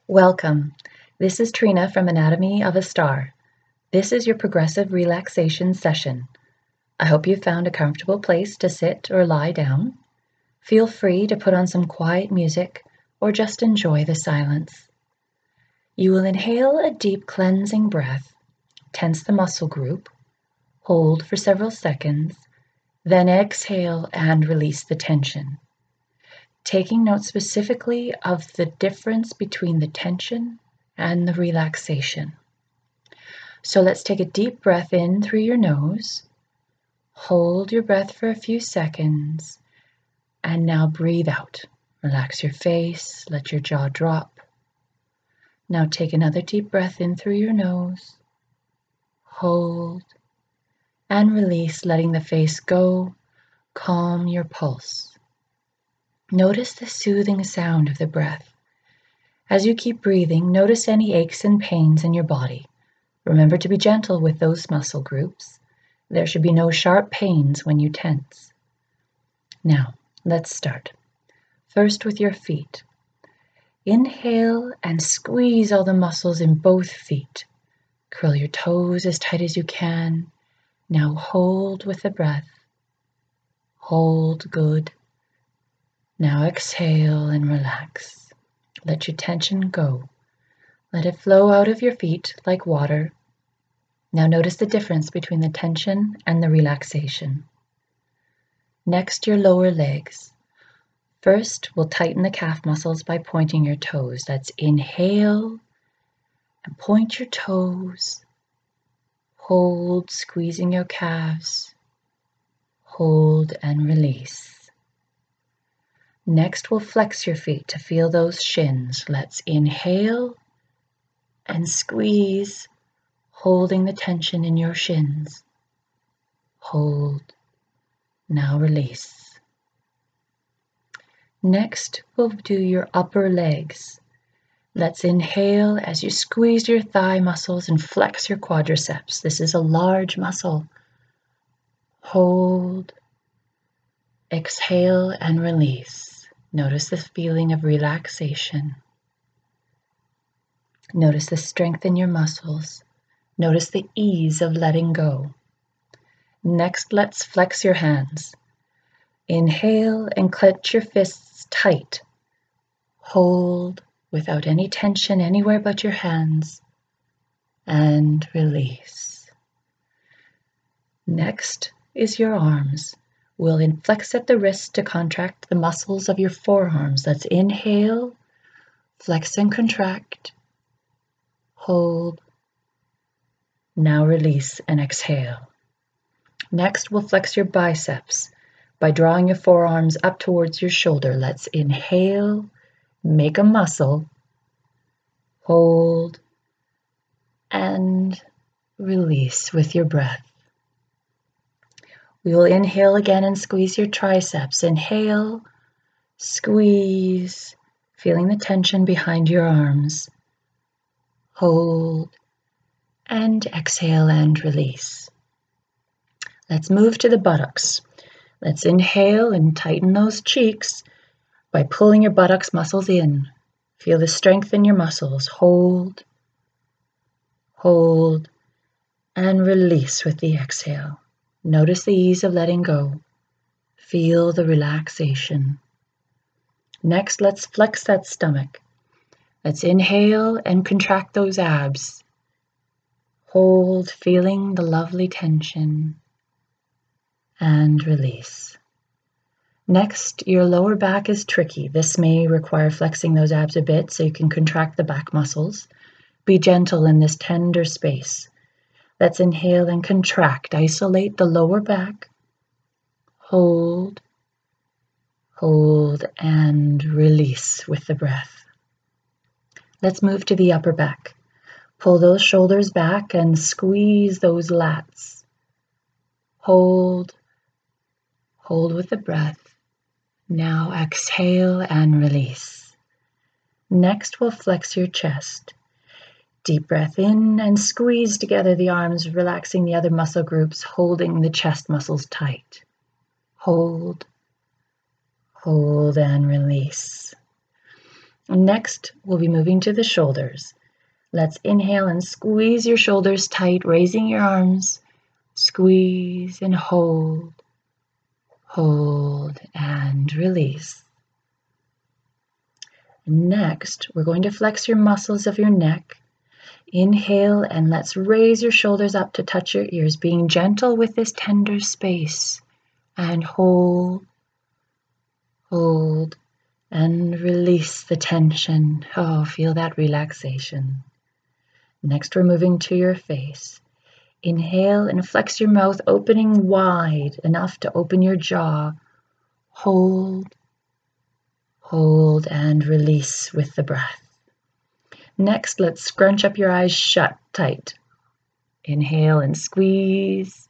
Welcome. This is Trina from Anatomy of a Star. This is your progressive relaxation session. I hope you found a comfortable place to sit or lie down. Feel free to put on some quiet music or just enjoy the silence. You will inhale a deep cleansing breath, tense the muscle group, hold for several seconds, then exhale and release the tension. Taking note specifically of the difference between the tension and the relaxation. So let's take a deep breath in through your nose, hold your breath for a few seconds, and now breathe out. Relax your face, let your jaw drop. Now take another deep breath in through your nose, hold, and release, letting the face go. Calm your pulse. Notice the soothing sound of the breath. As you keep breathing, notice any aches and pains in your body. Remember to be gentle with those muscle groups. There should be no sharp pains when you tense. Now, let's start. First with your feet. Inhale and squeeze all the muscles in both feet. Curl your toes as tight as you can. Now hold with the breath. Hold good. Now exhale and relax. Let your tension go. Let it flow out of your feet like water. Now notice the difference between the tension and the relaxation. Next, your lower legs. First, we'll tighten the calf muscles by pointing your toes. Let's inhale and point your toes. Hold, squeezing your calves. Hold and release. Next, we'll flex your feet to feel those shins. Let's inhale and squeeze, holding the tension in your shins. Hold. Now release. Next, we'll do your upper legs. Let's inhale as you squeeze your thigh muscles and flex your quadriceps. This is a large muscle. Hold. Exhale and release. Notice the feeling of relaxation. Notice the strength in your muscles. Notice the ease of letting go. Next, let's flex your hands. Inhale and clench your fists tight. Hold without any tension anywhere but your hands. And release. Next is your arms. We'll flex at the wrist to contract the muscles of your forearms. Let's inhale, flex and contract, hold. Now release and exhale. Next, we'll flex your biceps by drawing your forearms up towards your shoulder. Let's inhale, make a muscle, hold, and release with your breath. We will inhale again and squeeze your triceps. Inhale, squeeze, feeling the tension behind your arms. Hold, and exhale and release. Let's move to the buttocks. Let's inhale and tighten those cheeks by pulling your buttocks muscles in. Feel the strength in your muscles. Hold, hold, and release with the exhale. Notice the ease of letting go. Feel the relaxation. Next, let's flex that stomach. Let's inhale and contract those abs. Hold, feeling the lovely tension. And release. Next, your lower back is tricky. This may require flexing those abs a bit so you can contract the back muscles. Be gentle in this tender space. Let's inhale and contract. Isolate the lower back. Hold, hold, and release with the breath. Let's move to the upper back. Pull those shoulders back and squeeze those lats. Hold, hold with the breath. Now exhale and release. Next, we'll flex your chest. Deep breath in and squeeze together the arms, relaxing the other muscle groups, holding the chest muscles tight. Hold, hold, and release. Next, we'll be moving to the shoulders. Let's inhale and squeeze your shoulders tight, raising your arms. Squeeze and hold, hold, and release. Next, we're going to flex your muscles of your neck. Inhale and let's raise your shoulders up to touch your ears, being gentle with this tender space. And hold, hold, and release the tension. Oh, feel that relaxation. Next, we're moving to your face. Inhale and flex your mouth, opening wide enough to open your jaw. Hold, hold, and release with the breath. Next, let's scrunch up your eyes shut tight. Inhale and squeeze.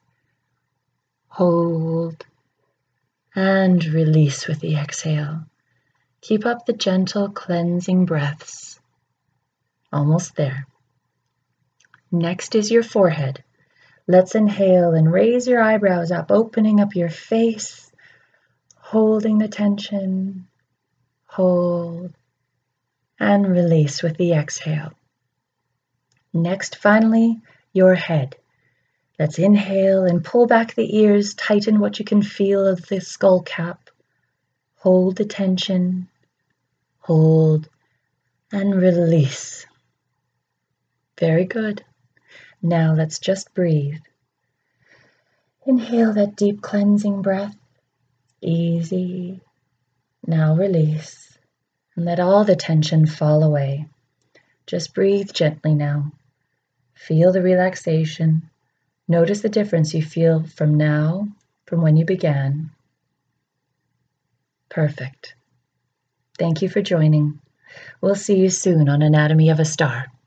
Hold, and release with the exhale. Keep up the gentle cleansing breaths. Almost there. Next is your forehead. Let's inhale and raise your eyebrows up, opening up your face, holding the tension, hold, and release with the exhale. Next, finally, your head. Let's inhale and pull back the ears, tighten what you can feel of the skull cap, hold the tension, hold, and release. Very good. Now let's just breathe. Inhale that deep cleansing breath. Easy. Now release. And let all the tension fall away. Just breathe gently now. Feel the relaxation. Notice the difference you feel from now, from when you began. Perfect. Thank you for joining. We'll see you soon on Anatomy of a Star.